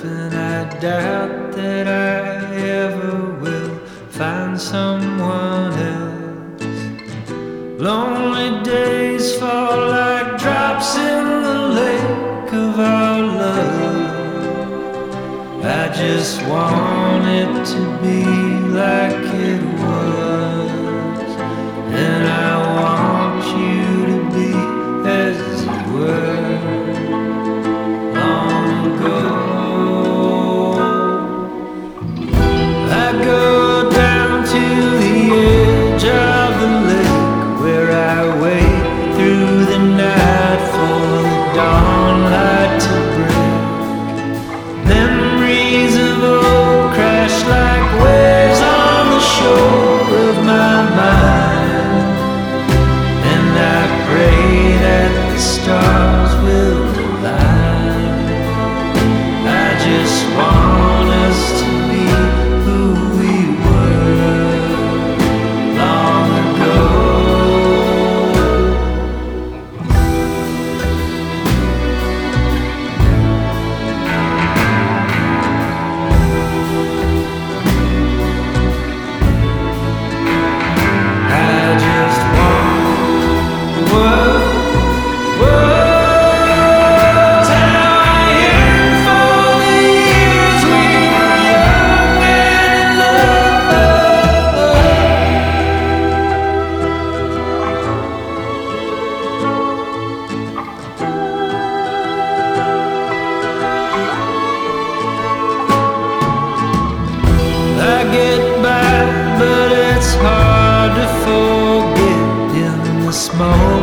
and I doubt that I ever will find someone else. Lonely days fall like drops in the lake of our love. I just want it to be like it was, and I want you to be as you were long ago. I go down to the edge of the lake where I wait through the night for the dawn light to break. Memories of old crash like waves on the shore of my mind, and I pray that the stars will align. I just want us to be who we were long ago. I just want the words how I yearn for the years we were young and in love. I get by, but it's hard to forget in the small